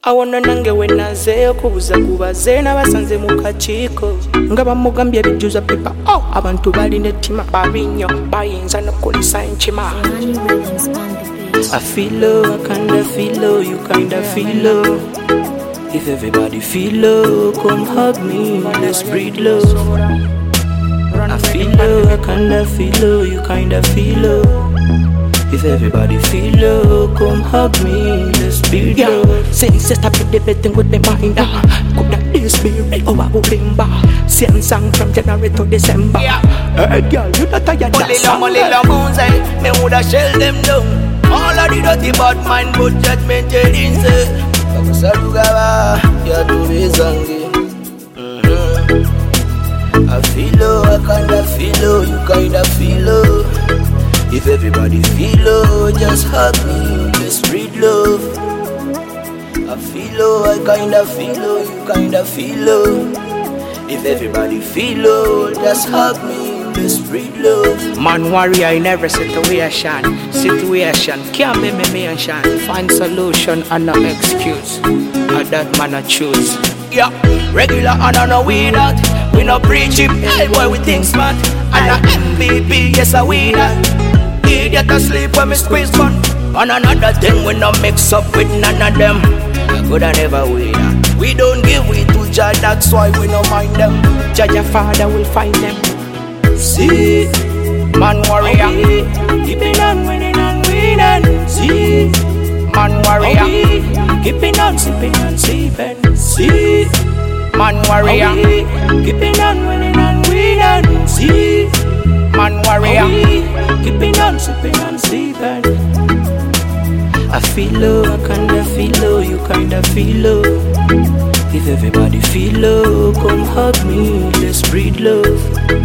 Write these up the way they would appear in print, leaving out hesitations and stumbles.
Awona nange wenazeyo kubuza kubaze n'abasanze mu kakiiko nga bamugambye bijuza pipa abantu balina ettima babinyo bayinza n'okulisa enkima. I feel low, I kinda feel low, you kinda feel low. If everybody feel low, come hug me, let's breathe low. I feel low, I kinda feel low, you kinda feel low. If everybody feel low, come hug me, let's breathe low. Since you stop the betting with me mind, could that this be real or I will remember? Same song from January to December. Hey girl, you not tired of that song. Only long moons, me woulda shell them down. All of the dirty bad mind, but judgment you didn't say. Kakusarugawa, you're too bizangi. I feel low, I kinda feel low, you kinda feel low. If everybody feel low, just hug me, just breathe love. I feel low, I kinda feel low, you kinda feel low. If everybody feel low, just hug me, just breathe love. Man warrior in every situation can't make me mention. Find solution and no excuse, and that man I choose. Yeah, regular and I know we that. We no preach it, hey boy we think smart. And a MVP, yes I we that. Idiot asleep when me squeeze fun. And another thing we no mix up with none of them. I coulda never we that. We don't give way to Jah, that's why we no mind them. Jah your father will find them. See, man warrior, keeping on winning and winning. See, man warrior, keeping on sipping and sipping. see, man warrior, keeping on winning and winning. See, man warrior. keeping on sipping and sipping. I feel low, I kinda feel low, you kinda feel low. If everybody feel low, come hug me, let's breathe love.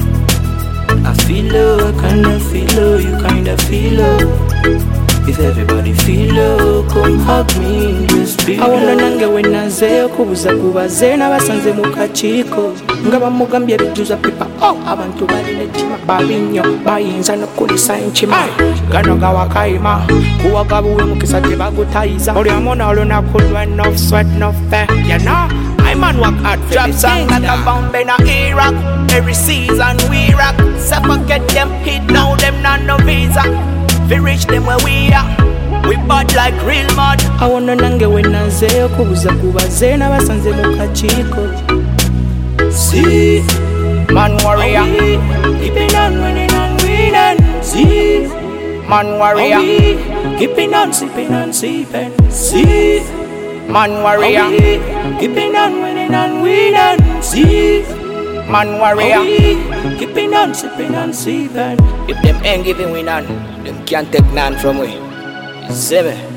I feel low, I kinda feel low, you kinda feel low. If everybody feel low, come hug me, let's breathe love. Awona nange wenazeyo kubuza kubaze n'abasanze mu kakiiko nga bamugambye bijuza pipa abantu balina ettima babinyo bayinza n'okulisa enkima. Gano gawakaima kuwagabuwe mukisa tebagutayiza Oli amona olunaku lwe no sweat no fair. You know, I man work hard for Drop this song thing. Like a bomb in a Iraq. Every season we rock. Suffocate them, hit now them not no visa. We reach them where we are. We bad like real mud. Awona nange wenazeyo kubuza kubaze n'abasanze mu kakiiko. See, man warrior, keeping on winning and winning. See, man warrior, keeping on sipping and sipping. see, man warrior, keeping on winning and winning. See, man warrior. keeping on sipping and sipping. If them ain't giving we none, them can't take none from we. You see me?